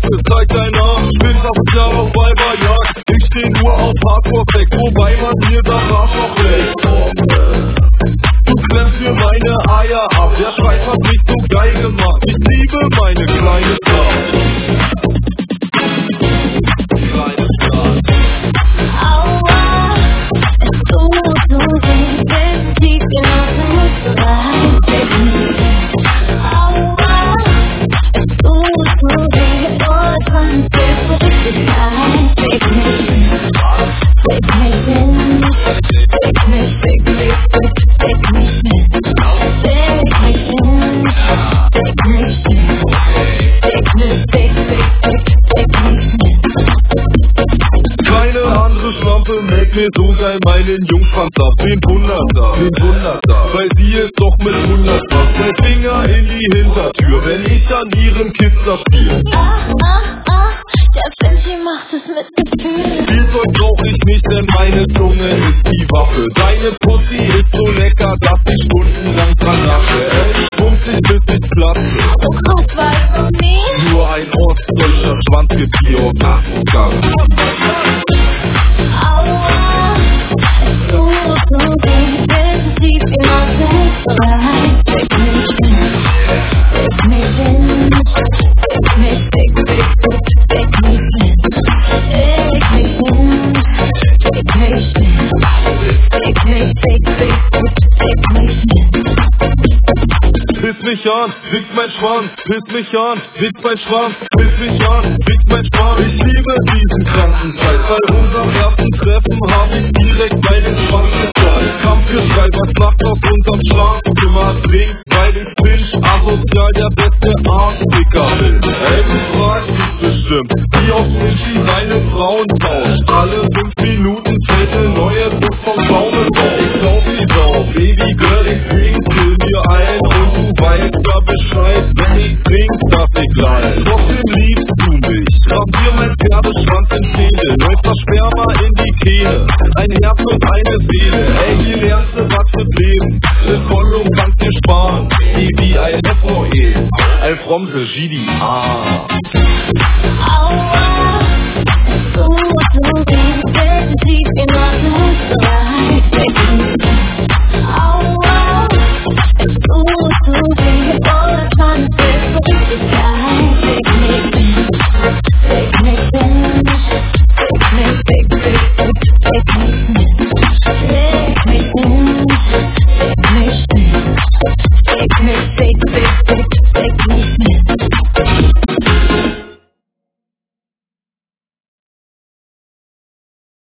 Waffe, zeig dein Arm. Bin 8 Jahre auf Weiberjagd. Ich steh nur auf Hardcore-Flex, wobei man mir das Arschloch leckt. Du klemmst mir meine Eier ab, der Scheiß hat mich so geil gemacht. Ich liebe meine kleine Stadt. Kleine Stadt. Aua, es tut so weh, wenn tief genossen ist. Aua, es tut so weh, oh, komm, so richtig rein. Fick mich hin, fick mich hin, fick mich, fick mich, fick mich hin, fick mich hin, fick mich hin, fick mich, fick, fick mich hin. Keine andere Schlampe melkt mir so geil meinen Jungschwanz ab. Den Wundertag, weil sie ist doch mit 100 was. Mein Finger in die Hintertür, wenn ich an ihrem Kitzler spiel. Der Finchi macht es mit Gefühl. Spielzeug brauch ich nicht, denn meine Zunge ist die Waffe. Deine Pussy ist so lecker, dass ich stundenlang dran nasche. Ich pump dich bis ich platze. Guck, was du nie. Nur ein ostdeutscher Schwanz gibt hier auf Nachgang. Aua, es tut so weh, wenn tief genossen ist. Fick mich hin, fick mich hin, fick mich, fick mich hin, fick mich hin, fick mich hin, fick mich hin. Piss mich an, wichst mein Schwanz, piss mich an, wichst mein Schwanz, piss mich an, wichst mein Schwanz. Ich liebe diesen kranken Scheiß, bei unserem ersten Treffen hab ich direkt meinen Schwanz gezeigt. Kampfgeschrei, was macht aus unserem Schlafzimmer? Trinkt, weil ich bin asozial, der beste Arschficker bin. Ey, du fragst dich bestimmt, wie auf Finchi seine Frauen tauscht. Alle 5 Minuten fällt eine neue Frucht vom Baume raus. Ich kauf die Sau, Baby Girl, ich pinkel mir ein und du weißt ja Bescheid, wenn ich trink, darf ich gleich. Trotzdem liebst du mich, rasier mein Pferdeschwanz in Zähne, läuft das Sperma in die Kehle, ein Herz und eine Seele. Ey, hier lernst du was mit Leben, ne Kondom kannst dir sparen, wie ein FOE, ein Fromse GDA. Aua, es tut so weh, wenn tief genossen ist.